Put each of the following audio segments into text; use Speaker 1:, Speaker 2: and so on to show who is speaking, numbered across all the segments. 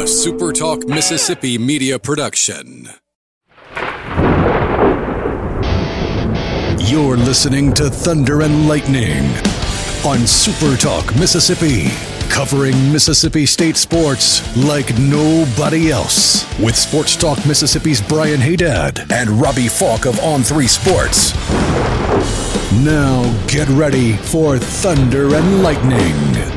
Speaker 1: a Super Talk Mississippi media production. You're listening to Thunder and Lightning on Super Talk Mississippi, covering Mississippi State sports like nobody else. With Sports Talk Mississippi's Brian Haydad and Robbie Falk of On3 Sports. Now get ready for Thunder and Lightning.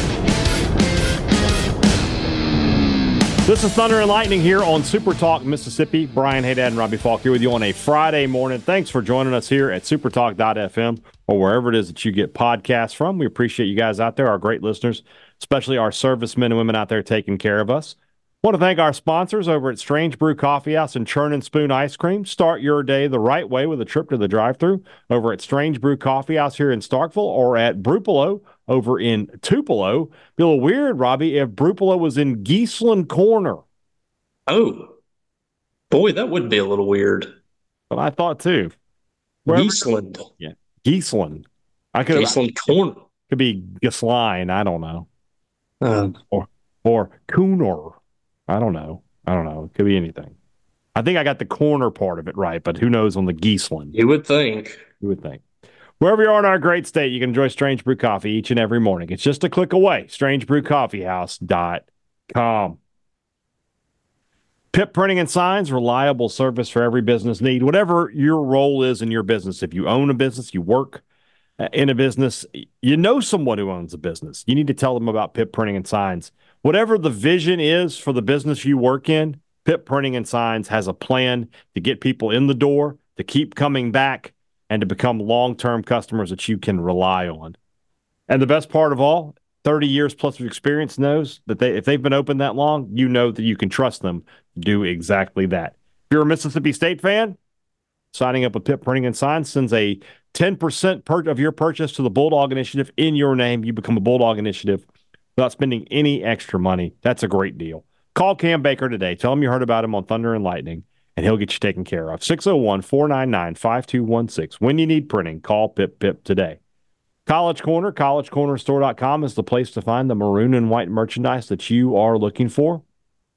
Speaker 2: This is Thunder and Lightning here on Super Talk Mississippi. Brian Haydad and Robbie Falk here with you on a Friday morning. Thanks for joining us here at supertalk.fm or wherever it is that you get podcasts from. We appreciate you guys out there, our great listeners, especially our servicemen and women out there taking care of us. I want to thank our sponsors over at Strange Brew Coffee House and Churn and Spoon Ice Cream. Start your day the right way with a trip to the drive-thru over at Strange Brew Coffee House here in Starkville or at Brupolo over in Tupelo. Be a little weird, Robbie, if Brupolo was in Geeseland Corner.
Speaker 3: Oh, boy, that would be a little weird.
Speaker 2: But I thought too.
Speaker 3: Geeseland.
Speaker 2: Yeah, Geeseland.
Speaker 3: Geeseland Corner.
Speaker 2: Could be Geesline. I don't know. Or Cooner. I don't know. It could be anything. I think I got the corner part of it right, but who knows on the Geeseland.
Speaker 3: You would think.
Speaker 2: Wherever you are in our great state, you can enjoy Strange Brew Coffee each and every morning. It's just a click away. StrangeBrewCoffeehouse.com. Pip Printing and Signs, reliable service for every business need. Whatever your role is in your business, if you own a business, you work in a business, you know someone who owns a business, you need to tell them about Pip Printing and Signs. Whatever the vision is for the business you work in, Pip Printing and Signs has a plan to get people in the door, to keep coming back, and to become long-term customers that you can rely on. And the best part of all, 30 years plus of experience knows that if they've been open that long, you know that you can trust them to do exactly that. If you're a Mississippi State fan, signing up with Pip Printing and Signs sends a 10% of your purchase to the Bulldog Initiative in your name. You become a Bulldog Initiative without spending any extra money. That's a great deal. Call Cam Baker today. Tell him you heard about him on Thunder and Lightning, and he'll get you taken care of. 601-499-5216. When you need printing, call Pip today. College Corner, collegecornerstore.com is the place to find the maroon and white merchandise that you are looking for.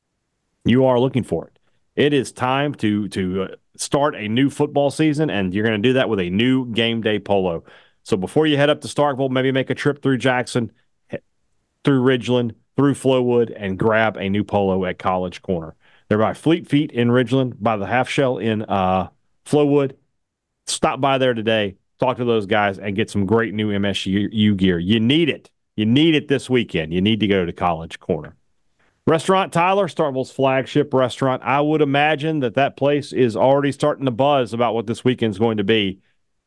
Speaker 2: You are looking for it. It is time to start a new football season, and you're going to do that with a new game day polo. So before you head up to Starkville, maybe make a trip through Jackson, through Ridgeland, through Flowood, and grab a new polo at College Corner. They're by Fleet Feet in Ridgeland, by the Half Shell in Flowood. Stop by there today, talk to those guys, and get some great new MSU gear. You need it. You need it this weekend. You need to go to College Corner. Restaurant Tyler, Starkville's flagship restaurant. I would imagine that place is already starting to buzz about what this weekend's going to be.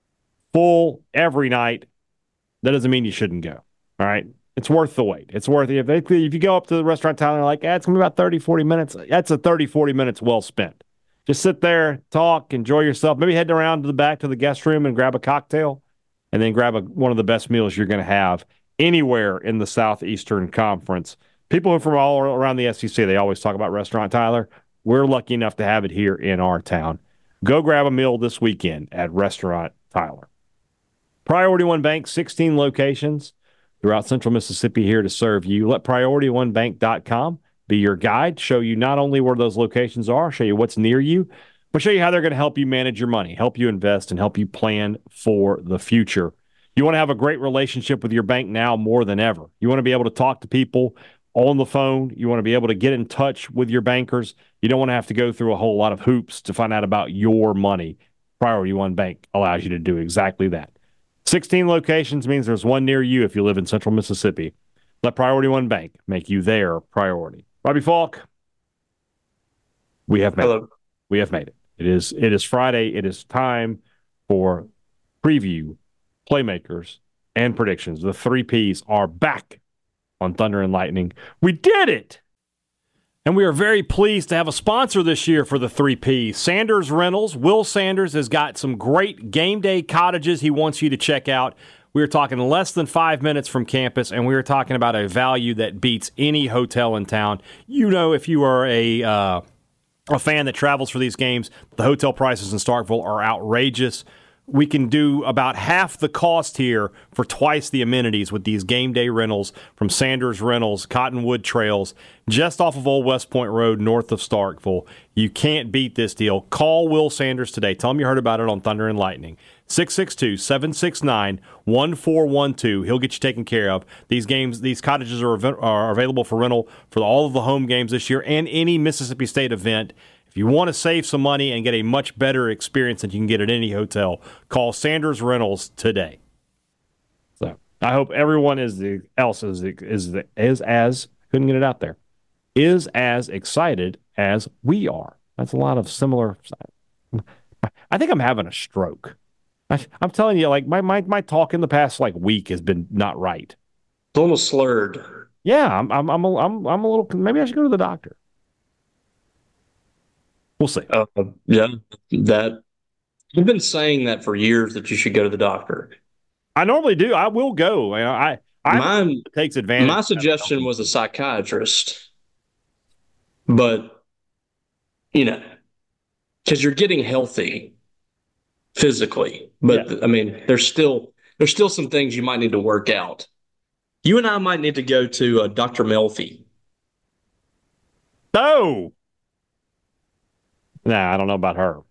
Speaker 2: Full every night. That doesn't mean you shouldn't go. All right? It's worth the wait. It's worth it. If you go up to the Restaurant Tyler and like, it's going to be about 30, 40 minutes, that's a 30, 40 minutes well spent. Just sit there, talk, enjoy yourself. Maybe head around to the back to the guest room and grab a cocktail, and then grab one of the best meals you're going to have anywhere in the Southeastern Conference. People who are from all around the SEC, they always talk about Restaurant Tyler. We're lucky enough to have it here in our town. Go grab a meal this weekend at Restaurant Tyler. Priority One Bank, 16 locations throughout Central Mississippi here to serve you. Let PriorityOneBank.com be your guide, show you not only where those locations are, show you what's near you, but show you how they're going to help you manage your money, help you invest, and help you plan for the future. You want to have a great relationship with your bank now more than ever. You want to be able to talk to people on the phone. You want to be able to get in touch with your bankers. You don't want to have to go through a whole lot of hoops to find out about your money. Priority One Bank allows you to do exactly that. 16 locations means there's one near you if you live in Central Mississippi. Let Priority One Bank make you their priority. Robbie Falk, we have made it. We have made it. It is Friday. It is time for preview, playmakers, and predictions. The 3 Ps are back on Thunder and Lightning. We did it! And we are very pleased to have a sponsor this year for the 3 Ps. Sanders Rentals. Will Sanders has got some great game day cottages he wants you to check out. We are talking less than 5 minutes from campus, and we are talking about a value that beats any hotel in town. You know, if you are a fan that travels for these games, the hotel prices in Starkville are outrageous. we can do about half the cost here for twice the amenities with these game day rentals from Sanders Rentals, Cottonwood Trails, just off of Old West Point Road, north of Starkville. You can't beat this deal. Call Will Sanders today. Tell him you heard about it on Thunder and Lightning. 662-769-1412. He'll get you taken care of. These cottages are available for rental for all of the home games this year and any Mississippi State event. If you want to save some money and get a much better experience than you can get at any hotel, call Sanders Rentals today. So I hope everyone is as couldn't get it out there, is as excited as we are. That's a lot of similar. I think I'm having a stroke. I'm telling you, like my talk in the past week has been not right.
Speaker 3: It's almost slurred.
Speaker 2: Yeah, I'm a little. Maybe I should go to the doctor. We'll see.
Speaker 3: Yeah, that I've been saying that for years that you should go to the doctor.
Speaker 2: I normally do. I will go. Mine takes advantage.
Speaker 3: My suggestion was a psychiatrist, but because you're getting healthy physically, but yeah. I mean, there's still some things you might need to work out. You and I might need to go to Dr. Melfi.
Speaker 2: No. Nah, I don't know about her.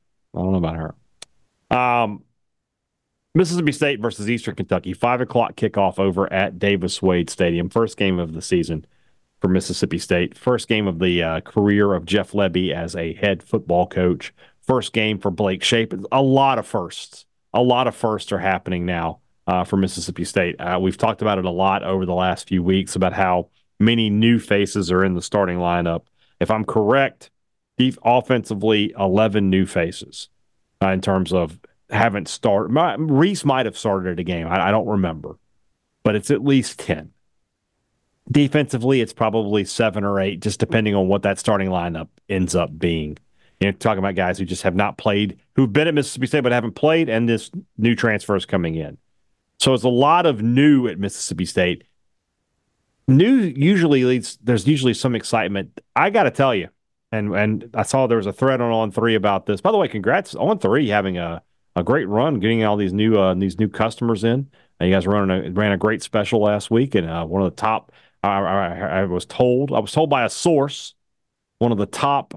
Speaker 2: Mississippi State versus Eastern Kentucky, 5 o'clock kickoff over at Davis Wade Stadium. First game of the season for Mississippi State. First game of the career of Jeff Lebby as a head football coach. First game for Blake Shape. A lot of firsts. A lot of firsts are happening now for Mississippi State. We've talked about it a lot over the last few weeks about how many new faces are in the starting lineup. If I'm correct, offensively, 11 new faces in terms of haven't started. Reese might have started a game. I don't remember, but it's at least 10. Defensively, it's probably 7 or 8, just depending on what that starting lineup ends up being. Talking about guys who just have not played, who've been at Mississippi State but haven't played, and this new transfers coming in. So it's a lot of new at Mississippi State. New there's usually some excitement. I got to tell you, and I saw there was a thread on On3 about this. By the way, congrats On3 having a great run, getting all these new customers in. You guys ran a great special last week, and one of the top. I was told by a source, one of the top.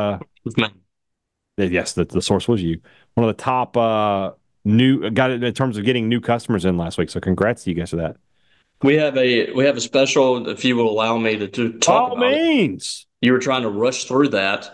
Speaker 2: Yes, the source was you. One of the top got it in terms of getting new customers in last week. So congrats to you guys for that.
Speaker 3: We have a special, if you will allow me to talk about it. You were trying to rush through that.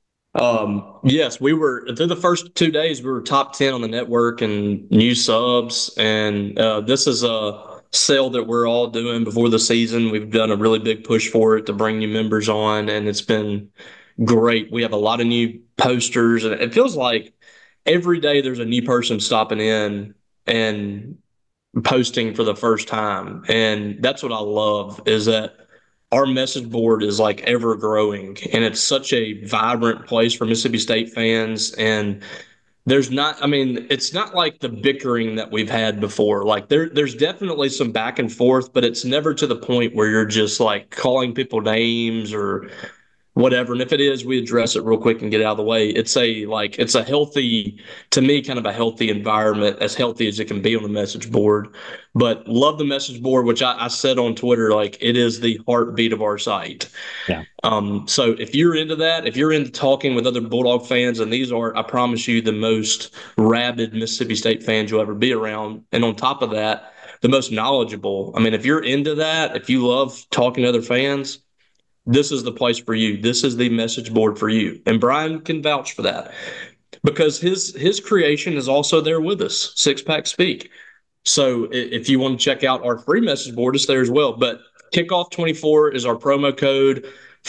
Speaker 3: Yes, we were through the first 2 days. We were top 10 on the network and new subs. And this is a sale that we're all doing before the season. We've done a really big push for it to bring new members on, and it's been great. We have a lot of new posters, and it feels like every day there's a new person stopping in and posting for the first time. And that's what I love, is that our message board is ever growing, and it's such a vibrant place for Mississippi State fans. And it's not like the bickering that we've had before. There's definitely some back and forth, but it's never to the point where you're just calling people names or whatever. And if it is, we address it real quick and get it out of the way. It's a healthy, to me, kind of a healthy environment, as healthy as it can be on the message board. But love the message board, which I said on Twitter, it is the heartbeat of our site.
Speaker 2: Yeah.
Speaker 3: So if you're into that, if you're into talking with other Bulldog fans, and these are, I promise you, the most rabid Mississippi State fans you'll ever be around. And on top of that, the most knowledgeable. I mean, if you're into that, if you love talking to other fans, this is the place for you. This is the message board for you. And Brian can vouch for that, because his creation is also there with us, Six Pack Speak. So if you want to check out our free message board, it's there as well. But Kickoff 24 is our promo code,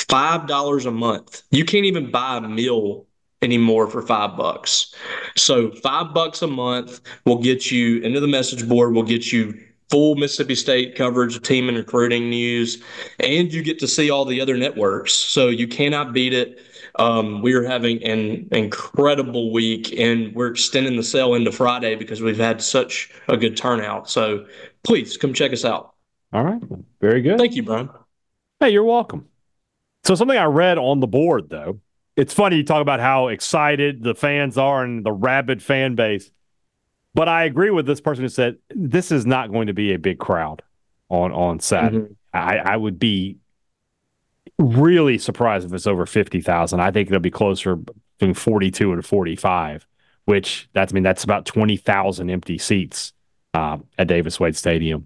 Speaker 3: $5 a month. You can't even buy a meal anymore for $5. So $5 a month will get you into the message board, will get you full Mississippi State coverage, team and recruiting news, and you get to see all the other networks. So you cannot beat it. We are having an incredible week, and we're extending the sale into Friday because we've had such a good turnout. So please come check us out.
Speaker 2: All right. Very good.
Speaker 3: Thank you, Brian.
Speaker 2: Hey, you're welcome. So something I read on the board, though, it's funny you talk about how excited the fans are and the rabid fan base. But I agree with this person who said this is not going to be a big crowd on Saturday. Mm-hmm. I would be really surprised if it's over 50,000. I think it'll be closer between 42 and 45, which that's about 20,000 empty seats at Davis Wade Stadium.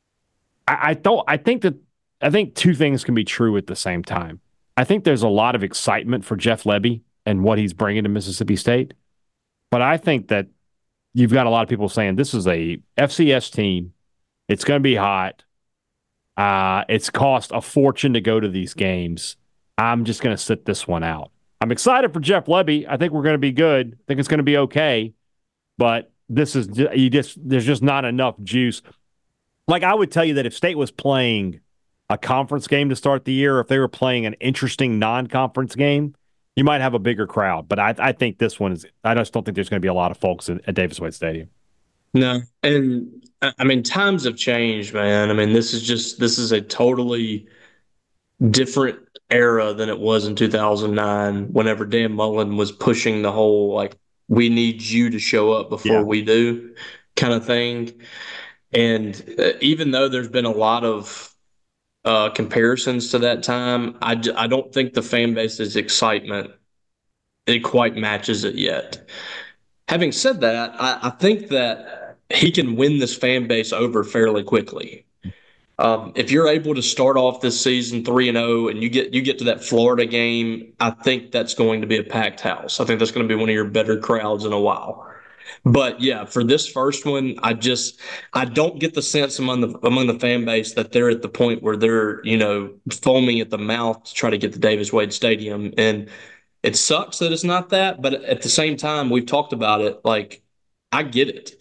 Speaker 2: I think two things can be true at the same time. I think there's a lot of excitement for Jeff Lebby and what he's bringing to Mississippi State, but I think that you've got a lot of people saying this is a FCS team. It's going to be hot. It's cost a fortune to go to these games. I'm just going to sit this one out. I'm excited for Jeff Lebby. I think we're going to be good. I think it's going to be okay. But there's just not enough juice. Like, I would tell you that if State was playing a conference game to start the year, if they were playing an interesting non-conference game, you might have a bigger crowd. But I think this one is – I just don't think there's going to be a lot of folks at Davis Wade Stadium.
Speaker 3: No. And, I mean, times have changed, man. I mean, this is a totally different era than it was in 2009 whenever Dan Mullen was pushing the whole, like, we need you to show up before we do kind of thing. And even though there's been a lot of comparisons to that time, I don't think the fan base's excitement, it quite matches it yet. Having said that, I think that he can win this fan base over fairly quickly. If you're able to start off this season 3-0 and you get to that Florida game, I think that's going to be a packed house. I think that's going to be one of your better crowds in a while. But yeah, for this first one, I don't get the sense among the fan base that they're at the point where they're, foaming at the mouth to try to get to Davis Wade Stadium. And it sucks that it's not that, but at the same time, we've talked about it. Like, I get it.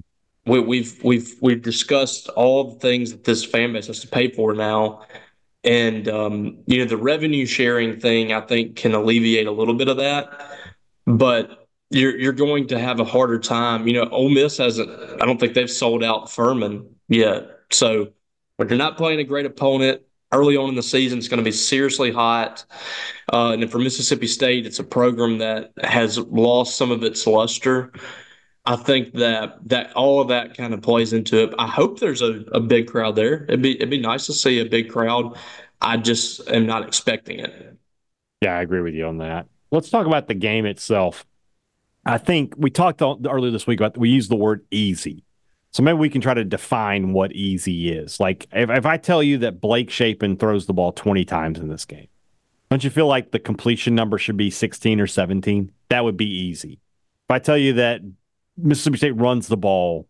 Speaker 3: We've discussed all the things that this fan base has to pay for now. And the revenue sharing thing, I think, can alleviate a little bit of that. But you're going to have a harder time. Ole Miss hasn't. I don't think they've sold out Furman yet. So when you're not playing a great opponent early on in the season, it's going to be seriously hot. And then for Mississippi State, it's a program that has lost some of its luster. I think that all of that kind of plays into it. I hope there's a big crowd there. It'd be nice to see a big crowd. I just am not expecting it.
Speaker 2: Yeah, I agree with you on that. Let's talk about the game itself. I think we talked earlier this week about we used the word easy. So maybe we can try to define what easy is. Like, if I tell you that Blake Shapen throws the ball 20 times in this game, don't you feel like the completion number should be 16 or 17? That would be easy. If I tell you that Mississippi State runs the ball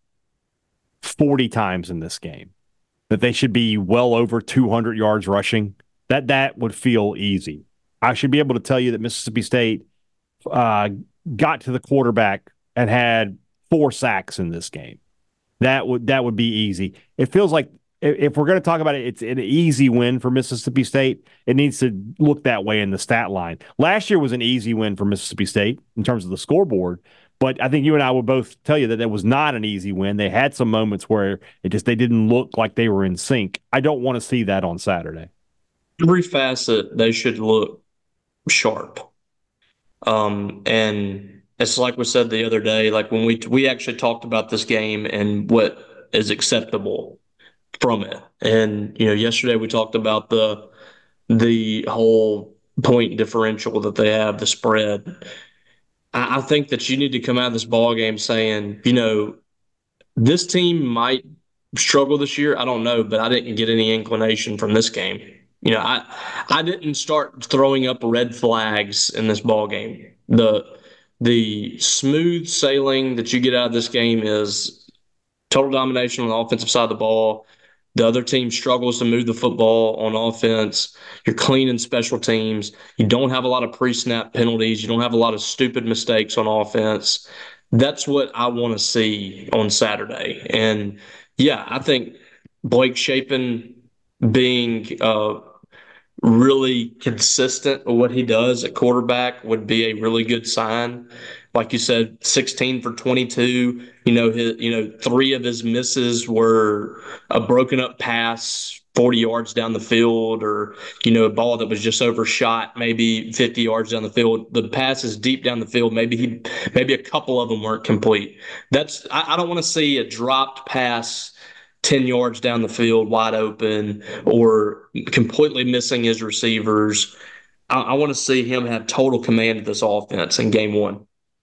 Speaker 2: 40 times in this game, that they should be well over 200 yards rushing, that would feel easy. I should be able to tell you that Mississippi State got to the quarterback and had 4 sacks in this game. That would be easy. It feels like if we're going to talk about it, it's an easy win for Mississippi State. It needs to look that way in the stat line. Last year was an easy win for Mississippi State in terms of the scoreboard, but I think you and I would both tell you that it was not an easy win. They had some moments where they didn't look like they were in sync. I don't want to see that on Saturday.
Speaker 3: Every facet, they should look sharp. And it's like we said the other day, like when we actually talked about this game and what is acceptable from it. And, yesterday we talked about the whole point differential that they have, the spread. I think that you need to come out of this ball game saying, this team might struggle this year. I don't know, but I didn't get any inclination from this game. I didn't start throwing up red flags in this ball game. The smooth sailing that you get out of this game is total domination on the offensive side of the ball. The other team struggles to move the football on offense. You're clean in special teams. You don't have a lot of pre-snap penalties. You don't have a lot of stupid mistakes on offense. That's what I want to see on Saturday. And, yeah, I think Blake Shapen being really consistent with what he does at quarterback would be a really good sign. Like you said, 16 for 22. 3 of his misses were a broken up pass 40 yards down the field, or, a ball that was just overshot, maybe 50 yards down the field. The passes deep down the field, maybe a couple of them weren't complete. I don't want to see a dropped pass 10 yards down the field wide open or completely missing his receivers. I want to see him have total command of this offense in game one.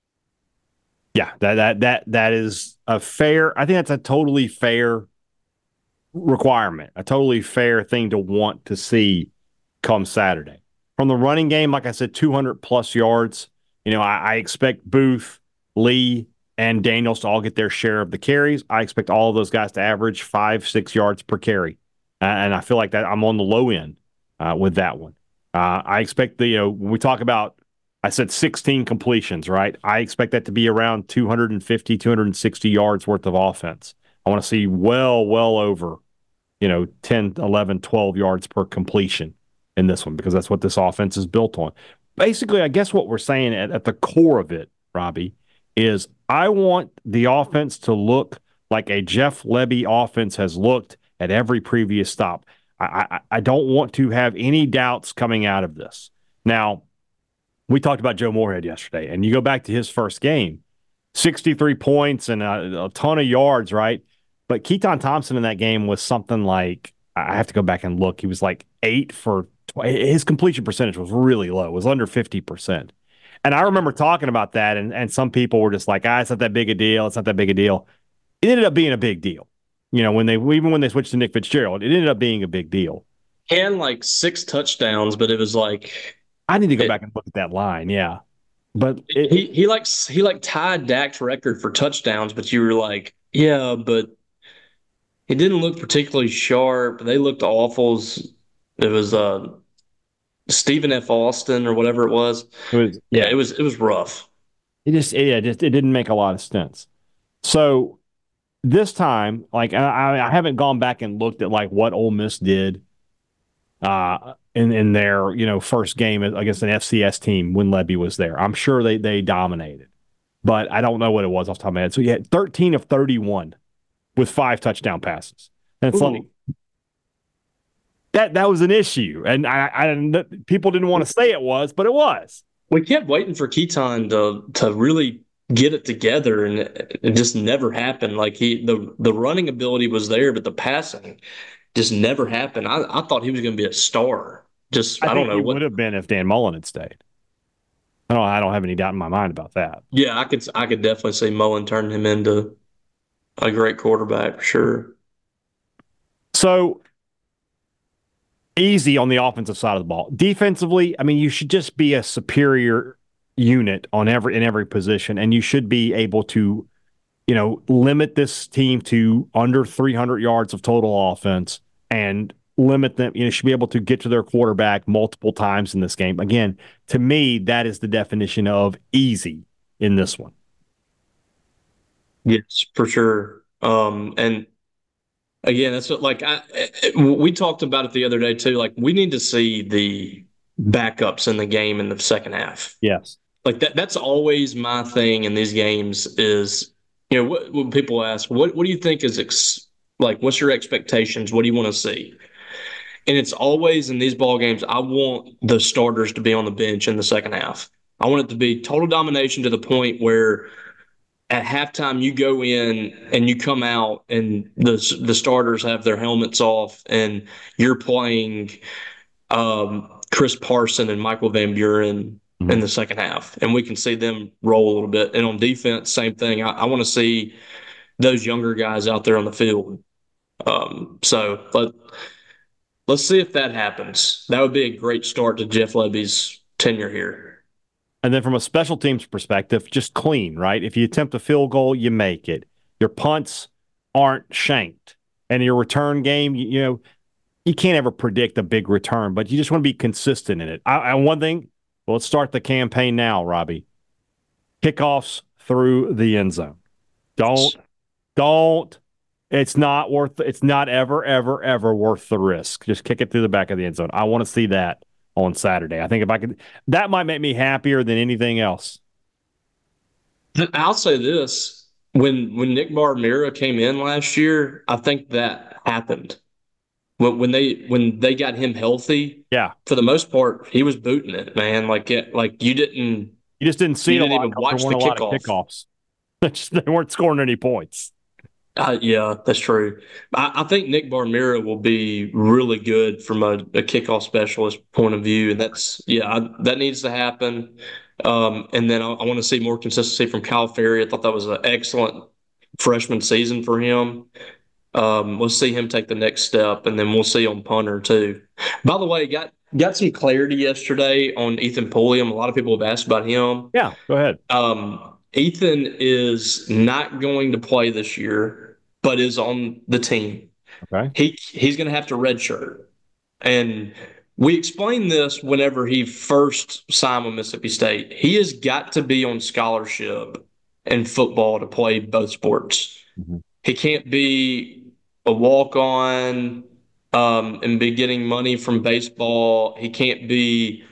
Speaker 2: Yeah, that is a fair. I think that's a totally fair requirement, a totally fair thing to want to see come Saturday. From the running game, like I said, 200 plus yards. I expect Booth, Lee, and Daniels to all get their share of the carries. I expect all of those guys to average 5-6 yards per carry. And I feel like that I'm on the low end with that one. I expect when we talk about, I said 16 completions, right? I expect that to be around 250, 260 yards worth of offense. I want to see well over 10, 11, 12 yards per completion in this one, because that's what this offense is built on. Basically, I guess what we're saying at the core of it, Robbie, is I want the offense to look like a Jeff Lebby offense has looked at every previous stop. I don't want to have any doubts coming out of this. Now, we talked about Joe Moorhead yesterday, and you go back to his first game, 63 points and a ton of yards, right? But Keaton Thompson in that game was something like, I have to go back and look, he was like 8 for his completion percentage was really low. It was under 50%. And I remember talking about that, and some people were just like, it's not that big a deal. It's not that big a deal. It ended up being a big deal. When they switched to Nick Fitzgerald, it ended up being a big deal.
Speaker 3: And like 6 touchdowns, but it was like,
Speaker 2: I need to go back and look at that line. Yeah. But
Speaker 3: he tied Dak's record for touchdowns, but you were like, yeah, but it didn't look particularly sharp. They looked awful. It was Stephen F. Austin or whatever it was. It was rough.
Speaker 2: It didn't make a lot of sense. So this time, like I haven't gone back and looked at like what Ole Miss did in their first game against an FCS team when Lebby was there. I'm sure they dominated, but I don't know what it was off the top of my head. So you had 13 of 31 with 5 touchdown passes. And it's like that was an issue, and I people didn't want to say it was, but it was.
Speaker 3: We kept waiting for Keaton to really get it together, and it just never happened. Like the running ability was there, but the passing just never happened. I thought he was going to be a star. I don't know
Speaker 2: what would have been if Dan Mullen had stayed. I don't have any doubt in my mind about that.
Speaker 3: Yeah, I could definitely see Mullen turning him into a great quarterback for sure.
Speaker 2: So easy on the offensive side of the ball. Defensively, I mean, you should just be a superior unit in every position, and you should be able to, limit this team to under 300 yards of total offense and limit them. You should be able to get to their quarterback multiple times in this game. Again, to me, that is the definition of easy in this one.
Speaker 3: Yes, for sure. And again, that's what, we talked about it the other day too. Like, we need to see the backups in the game in the second half.
Speaker 2: Yes.
Speaker 3: Like that's always my thing in these games is, when people ask, what do you think is what's your expectations? What do you want to see? And it's always in these ball games, I want the starters to be on the bench in the second half. I want it to be total domination to the point where at halftime you go in and you come out and the starters have their helmets off and you're playing Chris Parson and Michael Van Buren in the second half, and we can see them roll a little bit. And on defense, same thing. I want to see those younger guys out there on the field. So let's see if that happens. That would be a great start to Jeff Lebby's tenure here.
Speaker 2: And then from a special teams perspective, just clean, right? If you attempt a field goal, you make it. Your punts aren't shanked. And your return game, you can't ever predict a big return, but you just want to be consistent in it. One thing, let's start the campaign now, Robbie. Kickoffs through the end zone. Don't. It's not ever worth the risk. Just kick it through the back of the end zone. I want to see that on Saturday. I think if I could, that might make me happier than anything else.
Speaker 3: I'll say this. When Nick Barmera came in last year, I think that happened. when they got him healthy, for the most part, he was booting it, man. Like you
Speaker 2: just didn't see
Speaker 3: a lot. Even watch the
Speaker 2: kickoffs. They weren't scoring any points.
Speaker 3: Yeah, that's true. I think Nick Barmera will be really good from a kickoff specialist point of view, and that needs to happen. And then I want to see more consistency from Kyle Ferry. I thought that was an excellent freshman season for him. We'll see him take the next step, and then we'll see on punter too. By the way, got some clarity yesterday on Ethan Pulliam. A lot of people have asked about him.
Speaker 2: Yeah, go ahead.
Speaker 3: Ethan is not going to play this year, but is on the team.
Speaker 2: Okay.
Speaker 3: He's going to have to redshirt. And we explained this whenever he first signed with Mississippi State. He has got to be on scholarship in football to play both sports.
Speaker 2: Mm-hmm.
Speaker 3: He can't be a walk-on and be getting money from baseball. He can't be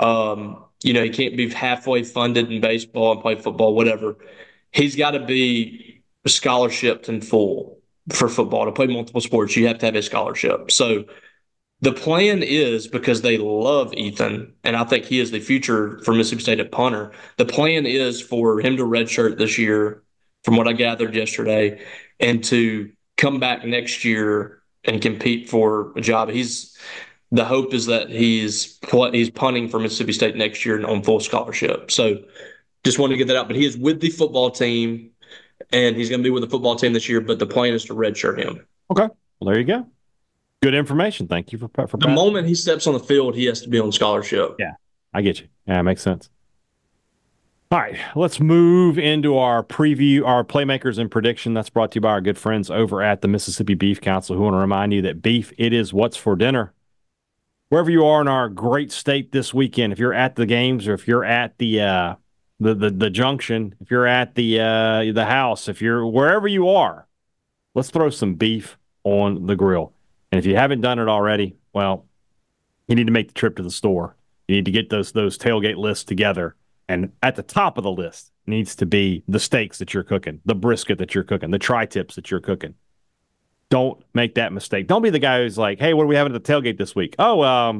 Speaker 3: he can't be halfway funded in baseball and play football, whatever. He's got to be scholarshiped in full for football. To play multiple sports, you have to have a scholarship. So the plan is, because they love Ethan, and I think he is the future for Mississippi State at punter, the plan is for him to redshirt this year, from what I gathered yesterday, and to come back next year and compete for a job. The hope is that he's punting for Mississippi State next year on full scholarship. So just wanted to get that out. But he is with the football team, and he's going to be with the football team this year, but the plan is to redshirt him.
Speaker 2: Okay. Well, there you go. Good information. Thank you for
Speaker 3: the moment he steps on the field, he has to be on scholarship.
Speaker 2: Yeah, I get you. Yeah, it makes sense. All right, let's move into our preview, our playmakers and prediction. That's brought to you by our good friends over at the Mississippi Beef Council, who want to remind you that beef, it is what's for dinner. Wherever you are in our great state this weekend, if you're at the games or if you're at the junction, if you're at the house, if you're wherever you are, let's throw some beef on the grill. And if you haven't done it already, well, you need to make the trip to the store. You need to get those tailgate lists together. And at the top of the list needs to be the steaks that you're cooking, the brisket that you're cooking, the tri-tips that you're cooking. Don't make that mistake. Don't be the guy who's like, hey, what are we having at the tailgate this week? Oh, I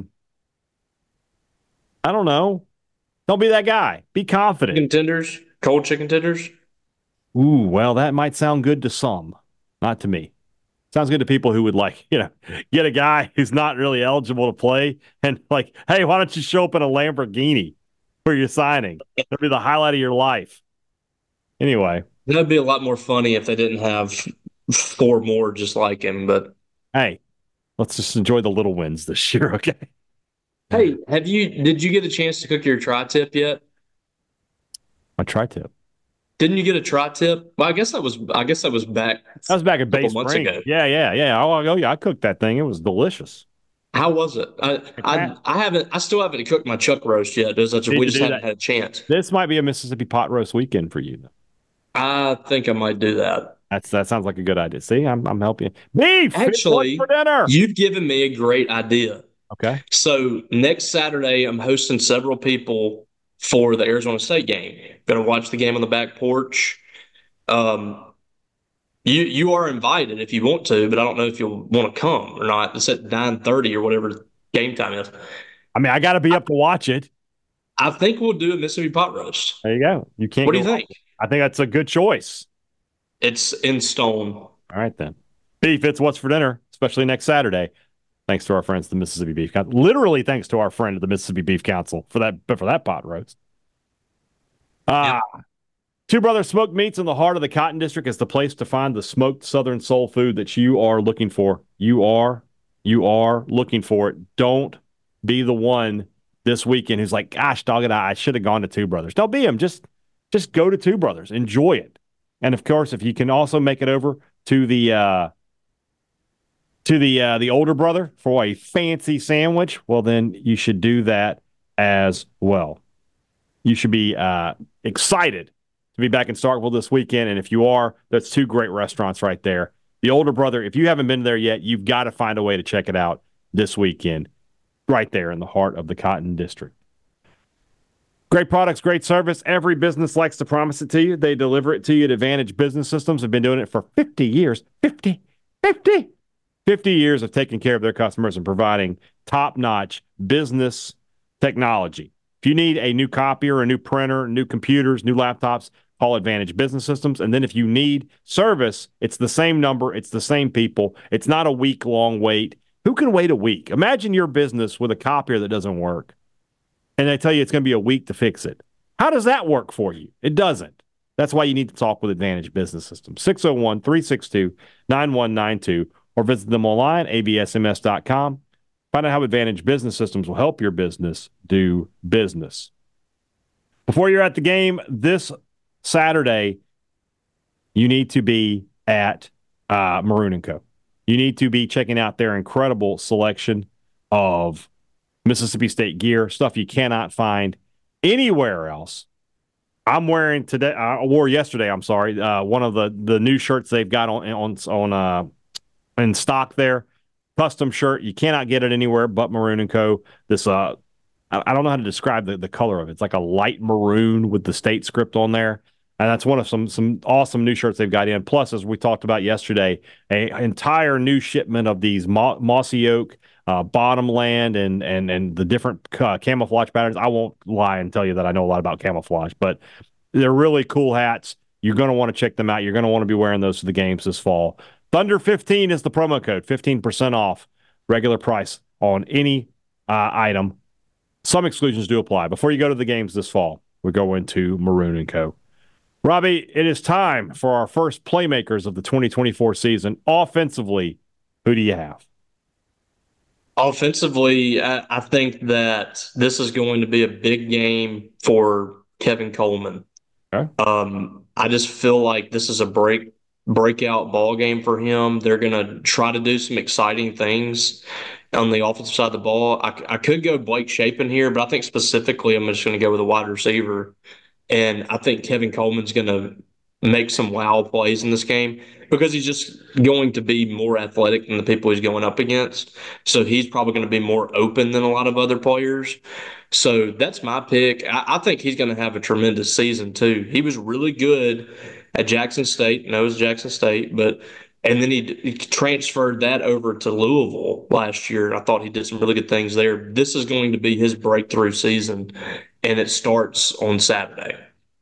Speaker 2: don't know. Don't be that guy. Be confident.
Speaker 3: Chicken tenders, cold chicken tenders.
Speaker 2: Ooh, well, that might sound good to some, not to me. Sounds good to people who would get a guy who's not really eligible to play and like, hey, why don't you show up in a Lamborghini for your signing? That'd be the highlight of your life. Anyway.
Speaker 3: That'd be a lot more funny if they didn't have 4 more just like him, but
Speaker 2: hey, let's just enjoy the little wins this year, okay?
Speaker 3: Hey, did you get a chance to cook your tri-tip yet?
Speaker 2: My tri-tip.
Speaker 3: Didn't you get a tri-tip? Well, I guess that was back.
Speaker 2: That was back at Bay Spring. Ago. Yeah. Oh, yeah. I cooked that thing. It was delicious.
Speaker 3: How was it? I still haven't cooked my chuck roast yet. We just haven't had a chance.
Speaker 2: This might be a Mississippi pot roast weekend for you.
Speaker 3: I think I might do that.
Speaker 2: That sounds like a good idea. See, I'm helping you. Beef.
Speaker 3: Actually,
Speaker 2: for dinner.
Speaker 3: You've given me a great idea.
Speaker 2: Okay. So
Speaker 3: next Saturday, I'm hosting several people for the Arizona State game. Going to watch the game on the back porch. You are invited if you want to, but I don't know if you'll want to come or not. It's at 9:30 or whatever game time is.
Speaker 2: I mean, I got to be up to watch it.
Speaker 3: I think we'll do a Mississippi pot roast.
Speaker 2: There you go. You can't.
Speaker 3: What do you think?
Speaker 2: I think that's a good choice.
Speaker 3: It's in stone.
Speaker 2: All right, then. Beef, it's what's for dinner, especially next Saturday. Thanks to our friends, the Mississippi Beef Council. Literally, thanks to our friend at the Mississippi Beef Council for that pot roast.
Speaker 3: Yeah.
Speaker 2: Two Brothers Smoked Meats in the heart of the Cotton District is the place to find the smoked Southern soul food that you are looking for. You are looking for it. Don't be the one this weekend who's like, gosh, dog it, I should have gone to Two Brothers. Don't be him. Just go to Two Brothers. Enjoy it. And of course, if you can also make it over to the older brother for a fancy sandwich, well, then you should do that as well. You should be excited to be back in Starkville this weekend. And if you are, that's 2 great restaurants right there. The Older Brother, if you haven't been there yet, you've got to find a way to check it out this weekend, right there in the heart of the Cotton District. Great products, great service. Every business likes to promise it to you. They deliver it to you at Advantage Business Systems. Have been doing it for 50 years. 50. 50 years of taking care of their customers and providing top-notch business technology. If you need a new copier, a new printer, new computers, new laptops, call Advantage Business Systems. And then if you need service, it's the same number, it's the same people. It's not a week-long wait. Who can wait a week? Imagine your business with a copier that doesn't work, and they tell you it's going to be a week to fix it. How does that work for you? It doesn't. That's why you need to talk with Advantage Business Systems. 601-362-9192, or visit them online, absms.com. Find out how Advantage Business Systems will help your business do business. Before you're at the game this Saturday, you need to be at Maroon & Co. You need to be checking out their incredible selection of Mississippi State gear, stuff you cannot find anywhere else. I'm wearing today. I wore yesterday. I'm sorry. One of the new shirts they've got on in stock there. Custom shirt. You cannot get it anywhere but Maroon & Co. This I don't know how to describe the color of it. It's like a light maroon with the state script on there. And that's one of some awesome new shirts they've got in. Plus, as we talked about yesterday, an entire new shipment of these mossy oak, bottomland, and the different camouflage patterns. I won't lie and tell you that I know a lot about camouflage, but they're really cool hats. You're going to want to check them out. You're going to want to be wearing those to the games this fall. Thunder15 is the promo code, 15% off regular price on any item. Some exclusions do apply. Before you go to the games this fall, we go into Maroon & Co. Robbie, it is time for our first playmakers of the 2024 season. Offensively, who do you have?
Speaker 3: Offensively, I think that this is going to be a big game for Kevin Coleman.
Speaker 2: Okay.
Speaker 3: I just feel like this is a breakout ball game for him. They're going to try to do some exciting things on the offensive side of the ball. I could go Blake Shapen here, but I think specifically I'm just going to go with a wide receiver. And I think Kevin Coleman's going to make some wow plays in this game because he's just going to be more athletic than the people he's going up against. So he's probably going to be more open than a lot of other players. So that's my pick. I think he's going to have a tremendous season too. He was really good at Jackson State, knows Jackson State, and then he transferred that over to Louisville last year. I thought he did some really good things there. This is going to be his breakthrough season, and it starts on Saturday.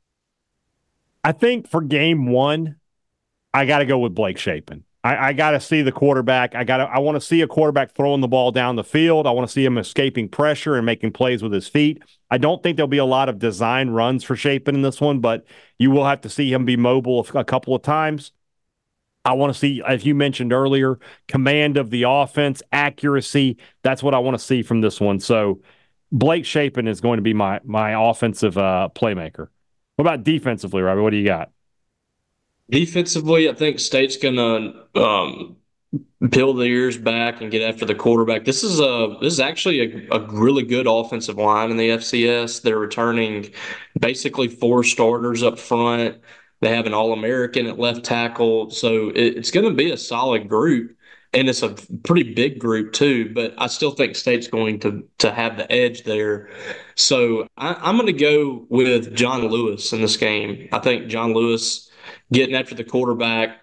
Speaker 2: I think for game one, I got to go with Blake Shapen. I got to see the quarterback. I want to see a quarterback throwing the ball down the field. I want to see him escaping pressure and making plays with his feet. I don't think there'll be a lot of design runs for Shapen in this one, but you will have to see him be mobile a couple of times. I want to see, as you mentioned earlier, command of the offense, accuracy. That's what I want to see from this one. So Blake Shapen is going to be my offensive playmaker. What about defensively, Robbie? What do you got?
Speaker 3: Defensively, I think State's going to peel their ears back and get after the quarterback. This is actually a really good offensive line in the FCS. They're returning basically 4 starters up front. They have an All-American at left tackle. So it's going to be a solid group, and it's a pretty big group too. But I still think State's going to have the edge there. So I'm going to go with John Lewis in this game. I think John Lewis getting after the quarterback,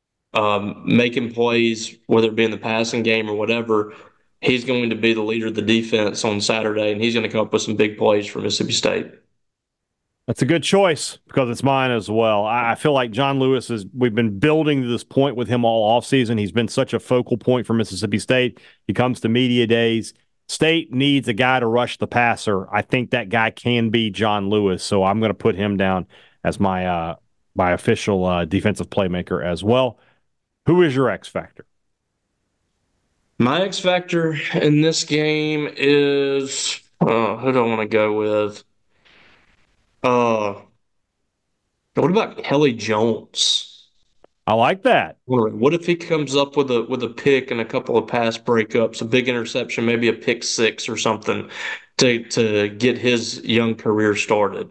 Speaker 3: making plays, whether it be in the passing game or whatever, he's going to be the leader of the defense on Saturday, and he's going to come up with some big plays for Mississippi State.
Speaker 2: That's a good choice because it's mine as well. I feel like John Lewis we've been building to this point with him all offseason. He's been such a focal point for Mississippi State. He comes to media days. State needs a guy to rush the passer. I think that guy can be John Lewis, so I'm going to put him down as my official defensive playmaker as well. Who is your X factor?
Speaker 3: My X factor in this game is who do I want to go with? What about Kelly Jones?
Speaker 2: I like that.
Speaker 3: What if he comes up with a pick and a couple of pass breakups, a big interception, maybe a pick 6 or something to get his young career started?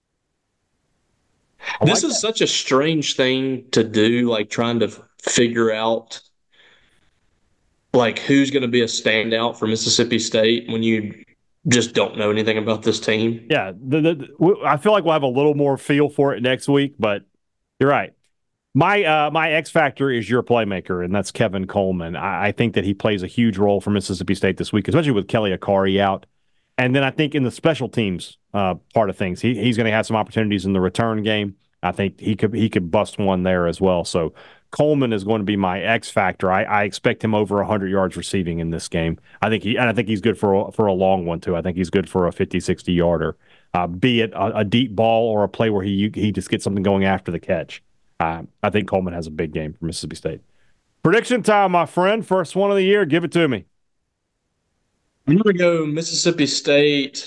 Speaker 3: This is such a strange thing to do, like trying to figure out like who's going to be a standout for Mississippi State when you just don't know anything about this team.
Speaker 2: Yeah, I feel like we'll have a little more feel for it next week, but you're right. My X factor is your playmaker, and that's Kevin Coleman. I think that he plays a huge role for Mississippi State this week, especially with Kelly Akari out. And then I think in the special teams part of things, he's going to have some opportunities in the return game. I think he could bust one there as well. So Coleman is going to be my X factor. I expect him over 100 yards receiving in this game. I think he's good for a long one too. I think he's good for a 50, 60 yarder, be it a deep ball or a play where he just gets something going after the catch. I think Coleman has a big game for Mississippi State. Prediction time, my friend. First one of the year. Give it to me.
Speaker 3: I'm going to go Mississippi State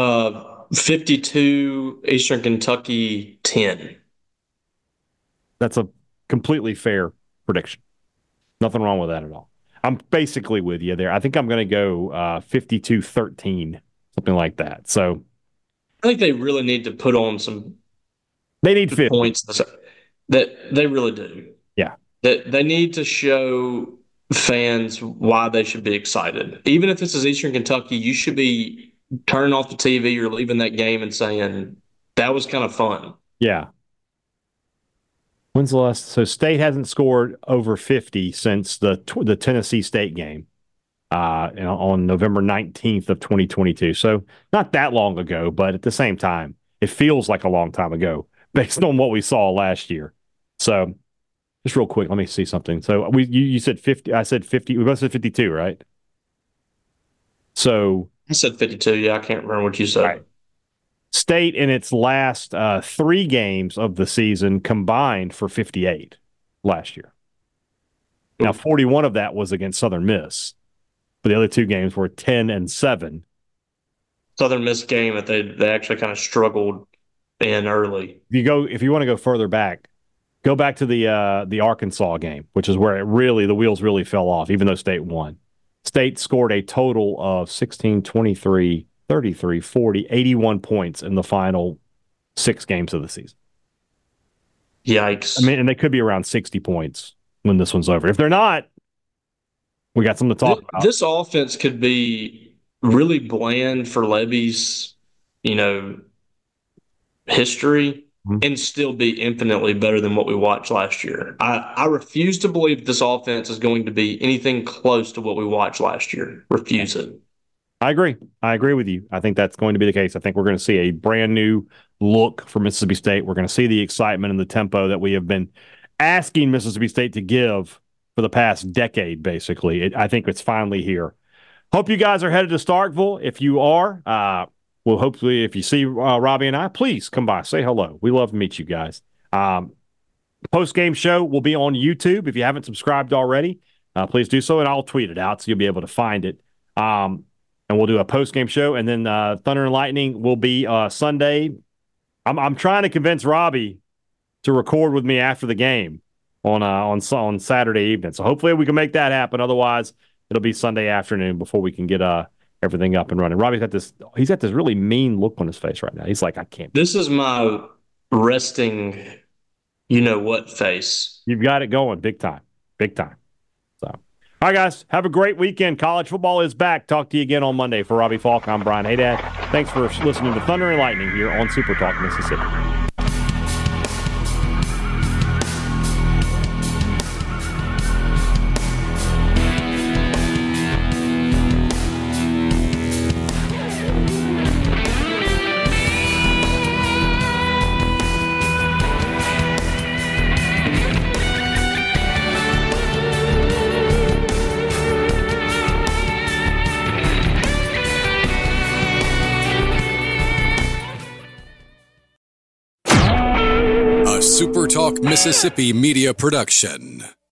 Speaker 3: 52, Eastern Kentucky 10.
Speaker 2: That's a completely fair prediction. Nothing wrong with that at all. I'm basically with you there. I think I'm going to go 52-13, something like that. So
Speaker 3: I think they really need to put on some.
Speaker 2: They need 50
Speaker 3: points. That they really do.
Speaker 2: Yeah.
Speaker 3: That they need to show fans why they should be excited. Even if this is Eastern Kentucky, you should be turning off the TV or leaving that game and saying, that was kind of fun.
Speaker 2: Yeah. When's the last? So State hasn't scored over 50 since the Tennessee State game on November 19th of 2022. So not that long ago, but at the same time, it feels like a long time ago based on what we saw last year. So just real quick, let me see something. So you said 50. I said 50. We both said 52, right? So
Speaker 3: I said 52. Yeah, I can't remember what you said.
Speaker 2: Right. State in its last 3 games of the season combined for 58 last year. Now, 41 of that was against Southern Miss, but the other 2 games were 10 and 7.
Speaker 3: Southern Miss game that they actually kind of struggled in early.
Speaker 2: If you want to go further back, go back to the Arkansas game, which is where the wheels really fell off, even though State won. State scored a total of 16, 23, 33, 40, 81 points in the final 6 games of the season.
Speaker 3: Yikes.
Speaker 2: I mean, and they could be around 60 points when this one's over. If they're not, we got something to talk about.
Speaker 3: This offense could be really bland for Levy's, history and still be infinitely better than what we watched last year. I refuse to believe this offense is going to be anything close to what we watched last year. Refuse it.
Speaker 2: I agree with you. I think that's going to be the case. I think we're going to see a brand new look for Mississippi State. We're going to see the excitement and the tempo that we have been asking Mississippi State to give for the past decade, basically. I think it's finally here. Hope you guys are headed to Starkville. If you are, well, hopefully if you see Robbie and I, please come by. Say hello. We love to meet you guys. Post-game show will be on YouTube. If you haven't subscribed already, please do so, and I'll tweet it out so you'll be able to find it. And we'll do a post-game show, and then Thunder and Lightning will be Sunday. I'm trying to convince Robbie to record with me after the game on Saturday evening. So hopefully we can make that happen. Otherwise, it'll be Sunday afternoon before we can get everything up and running. Robbie's got this really mean look on his face right now. He's like, I can't.
Speaker 3: This is my resting, what face.
Speaker 2: You've got it going big time. Big time. So, all right, guys, have a great weekend. College football is back. Talk to you again on Monday. For Robbie Falk, I'm Brian Haydad. Thanks for listening to Thunder and Lightning here on Super Talk Mississippi.
Speaker 1: Super Talk Mississippi Media Production.